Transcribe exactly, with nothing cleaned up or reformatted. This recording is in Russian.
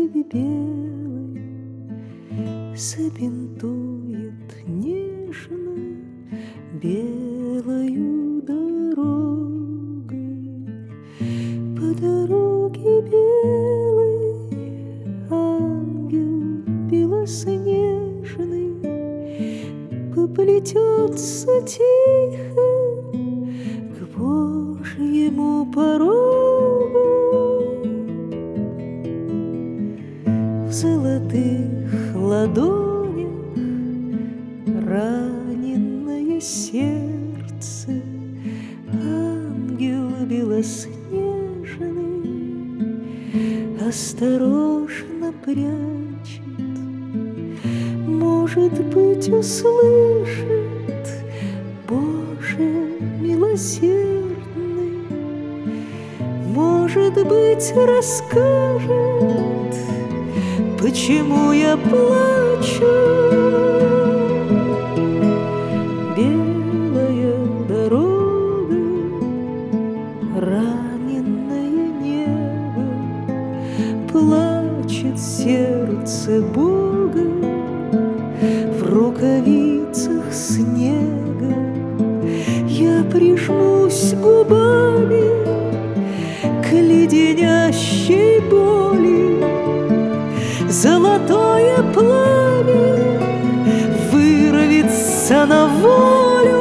свадьбе белой забинтует нежно белою дорогой. По дороге белой ангел белоснежный поплетется тихо к Божьему порогу. В золотых ладонях раненое сердце ангел белоснежный осторожно прячет. Может быть, услышит, Боже милосердный, может быть, расскажет, почему я плачу. Белая дорога, раненое небо, плачет сердце Бога в рукавицах снега. Я прижмусь губами к леденящей боли. Золотое пламя вырвется на волю.